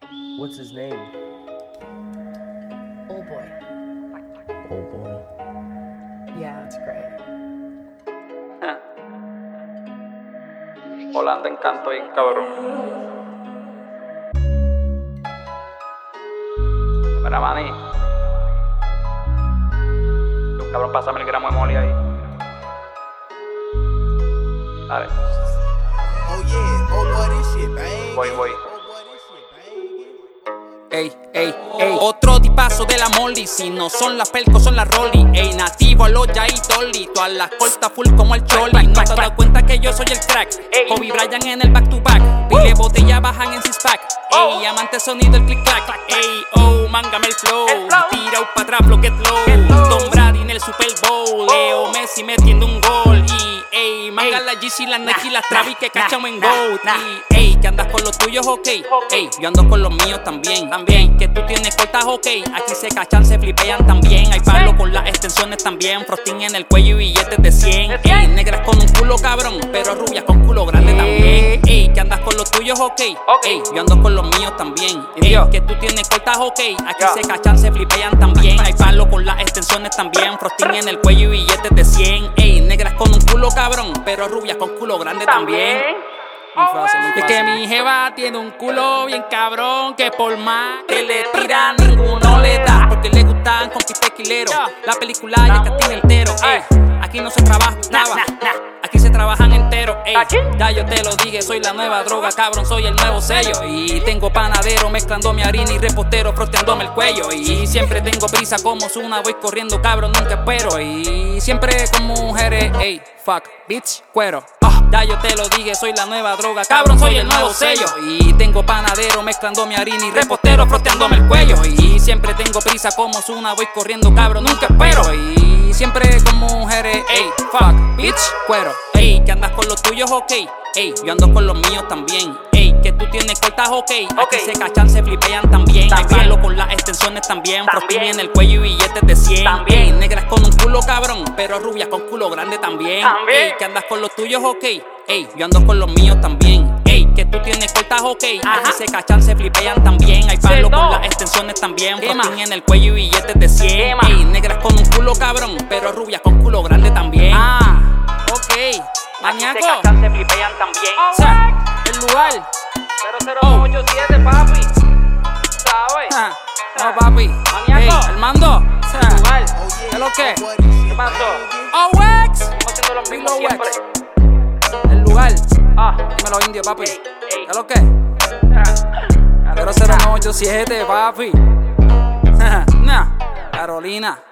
What's his name? Old boy. Old boy. Yeah, it's great. Holanda Encanto bien cabrón. Mira, maní. Cabrón, pásame el gramo de moli ahí. Dale. Oh yeah, oh boy, this shit, bang. Voy. Oh boy, this shit, bang. Ey, ey, ey. Otro tipazo de la molly. Si no son las pelcos, son las rolly. Ey, nativo a los ya y dolly. Todas las cortas full como el choli. No te has dado cuenta que yo soy el crack. Kobe Bryant en el back to back. Pile botella bajan en six pack. Ey, amante sonido el click clack. Ey, oh, mángame el flow. Tira pa' atrás, bloque low. Tom Brady en el Super Bowl. Leo Messi metiendo un gol. Y ey, manga la GC, la Nike, las Travis que cachamos en GOAT. Y ey, que andas con los tuyos, ok. Ey, yo ando con los míos también. Que tú tienes cortas, ok. Aquí se cachan, se flipean también. Hay palo con las extensiones también. Frosting en el cuello y billetes de 100. Ey, negras con un culo cabrón, pero rubias con culo grande también. Ey, que andas con los tuyos, ok. Ey, yo ando con los míos también. Ey, que tú tienes cortas, ok. Aquí se cachan, se flipean también. Hay palo con las extensiones también. Frosting en el cuello y billetes de 100. Ey, negras con un culo cabrón, pero rubias con culo grande también. Muy fácil. Es que mi jeva tiene un culo bien cabrón, que por más que le tiran ninguno le da, porque le gustan con tequileros. La película y el casting entero. Ey, aquí no se trabaja nada, aquí se trabajan enteros. Ey, ya yo te lo dije, soy la nueva droga, cabrón, soy el nuevo sello. Y tengo panadero mezclando mi harina y repostero froteándome el cuello. Y siempre tengo prisa como Zuna, voy corriendo, cabrón, nunca espero. Y siempre con mujeres, ey, fuck, bitch, cuero. Ya yo te lo dije, soy la nueva droga, cabrón, soy el nuevo sello. Y tengo panadero mezclando mi harina y repostero froteándome el cuello. Y siempre tengo prisa como Zuna, voy corriendo, cabrón, nunca espero. Y siempre con mujeres, ey, fuck, bitch, cuero. Ey, que andas con los tuyos, ok. Ey, yo ando con los míos también. Ey, que tú tienes cortas, ok. Aquí se cachan, se flipean también. Hay palo con las extensiones también. Frosting en el cuello y billetes de 100. Ey, negras con un culo cabrón, pero rubias con culo grande también. Ey, que andas con los tuyos, ok. Ey, yo ando con los míos también. Ey, que tú tienes cortas, ok. Aquí se cachan, se flipean también. Hay palo con las extensiones también. Frosting en el cuello y billetes de 100. Ey, negras con un culo cabrón, pero rubias con culo grande también. Ok. Maníaco, Se flipean también. o sea, el lugar. 00187, papi. ¿Sabes? No, papi. Ey, Armando, o sea, Oh yeah, ¿qué lo que? oh boy, this shit, ¿Qué pasó? bang. OX, Estamos haciendo lo mismo Dilo, siempre. el lugar. Ah, Dímelo, indio, papi. ey. ¿Qué lo que? 00987, papi. Nah, Carolina.